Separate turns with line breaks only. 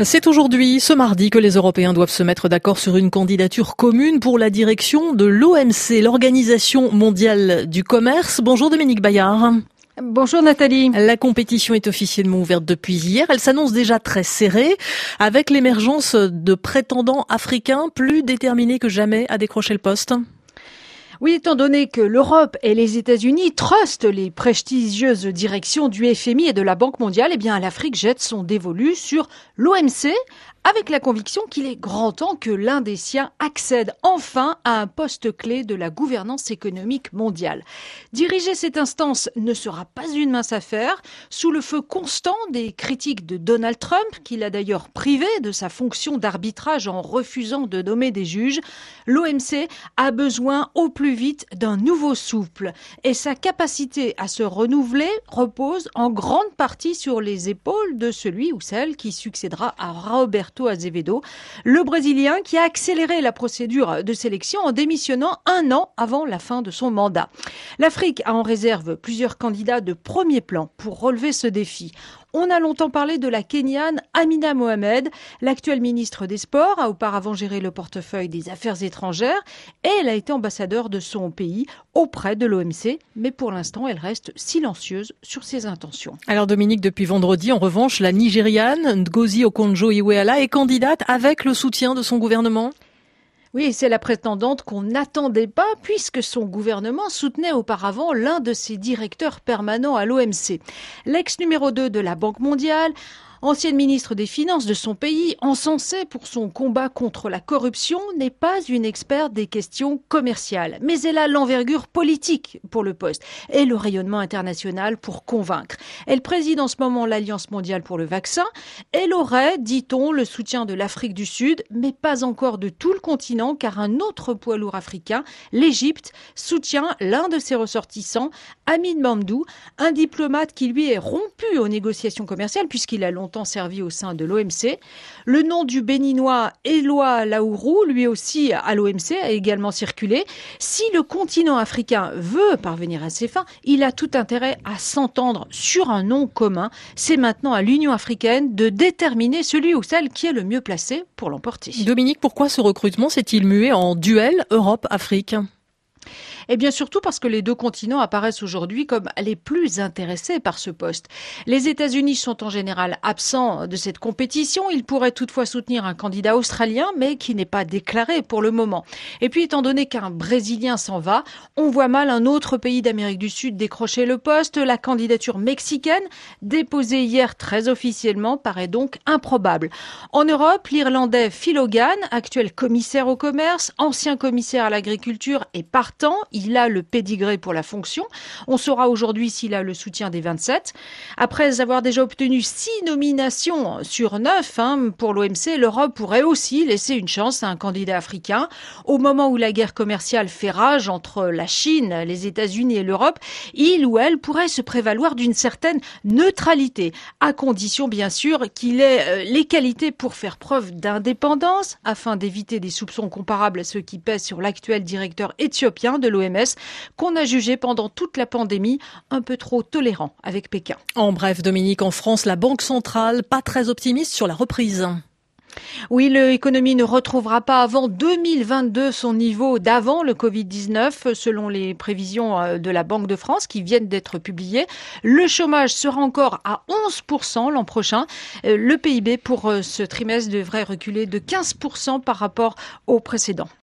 C'est aujourd'hui, ce mardi, que les Européens doivent se mettre d'accord sur une candidature commune pour la direction de l'OMC, l'Organisation mondiale du commerce. Bonjour Dominique Bayard.
Bonjour Nathalie.
La compétition est officiellement ouverte depuis hier. Elle s'annonce déjà très serrée, avec l'émergence de prétendants africains plus déterminés que jamais à décrocher le poste.
Oui, étant donné que l'Europe et les États-Unis trustent les prestigieuses directions du FMI et de la Banque mondiale, eh bien l'Afrique jette son dévolu sur l'OMC, avec la conviction qu'il est grand temps que l'un des siens accède enfin à un poste clé de la gouvernance économique mondiale. Diriger cette instance ne sera pas une mince affaire, sous le feu constant des critiques de Donald Trump, qui l'a d'ailleurs privé de sa fonction d'arbitrage en refusant de nommer des juges. L'OMC a besoin au plus vite d'un nouveau souffle, et sa capacité à se renouveler repose en grande partie sur les épaules de celui ou celle qui succédera à Roberto Azevedo, le Brésilien qui a accéléré la procédure de sélection en démissionnant un an avant la fin de son mandat. L'Afrique a en réserve plusieurs candidats de premier plan pour relever ce défi. On a longtemps parlé de la Kenyane Amina Mohamed. L'actuelle ministre des Sports a auparavant géré le portefeuille des Affaires étrangères et elle a été ambassadeur de son pays auprès de l'OMC. Mais pour l'instant, elle reste silencieuse sur ses intentions.
Alors Dominique, depuis vendredi, en revanche, la Nigériane Ngozi Okonjo-Iweala est candidate avec le soutien de son gouvernement.
Oui, c'est la prétendante qu'on n'attendait pas puisque son gouvernement soutenait auparavant l'un de ses directeurs permanents à l'OMC. L'ex numéro 2 de la Banque mondiale, ancienne ministre des Finances de son pays, encensée pour son combat contre la corruption, n'est pas une experte des questions commerciales. Mais elle a l'envergure politique pour le poste et le rayonnement international pour convaincre. Elle préside en ce moment l'Alliance mondiale pour le vaccin. Elle aurait, dit-on, le soutien de l'Afrique du Sud, mais pas encore de tout le continent, car un autre poids lourd africain, l'Égypte, soutient l'un de ses ressortissants, Amin Mamdou, un diplomate qui lui est rompu aux négociations commerciales puisqu'il a longtemps servi au sein de l'OMC. Le nom du Béninois Éloi Laourou, lui aussi à l'OMC, a également circulé. Si le continent africain veut parvenir à ses fins, il a tout intérêt à s'entendre sur un nom commun. C'est maintenant à l'Union africaine de déterminer celui ou celle qui est le mieux placé pour l'emporter.
Dominique, pourquoi ce recrutement s'est-il mué en duel Europe-Afrique ?
Eh bien surtout parce que les deux continents apparaissent aujourd'hui comme les plus intéressés par ce poste. Les États-Unis sont en général absents de cette compétition. Ils pourraient toutefois soutenir un candidat australien, mais qui n'est pas déclaré pour le moment. Et puis, étant donné qu'un Brésilien s'en va, on voit mal un autre pays d'Amérique du Sud décrocher le poste. La candidature mexicaine, déposée hier très officiellement, paraît donc improbable. En Europe, l'Irlandais Phil Hogan, actuel commissaire au commerce, ancien commissaire à l'agriculture et partant, il a le pédigré pour la fonction. On saura aujourd'hui s'il a le soutien des 27. Après avoir déjà obtenu 6 nominations sur 9 pour l'OMC, l'Europe pourrait aussi laisser une chance à un candidat africain. Au moment où la guerre commerciale fait rage entre la Chine, les États-Unis et l'Europe, il ou elle pourrait se prévaloir d'une certaine neutralité, à condition bien sûr qu'il ait les qualités pour faire preuve d'indépendance, afin d'éviter des soupçons comparables à ceux qui pèsent sur l'actuel directeur éthiopien de l'OMS, qu'on a jugé pendant toute la pandémie un peu trop tolérant avec Pékin.
En bref, Dominique, en France, la Banque centrale, pas très optimiste sur la reprise.
Oui, l'économie ne retrouvera pas avant 2022 son niveau d'avant le Covid-19, selon les prévisions de la Banque de France qui viennent d'être publiées. Le chômage sera encore à 11% l'an prochain. Le PIB pour ce trimestre devrait reculer de 15% par rapport au précédent.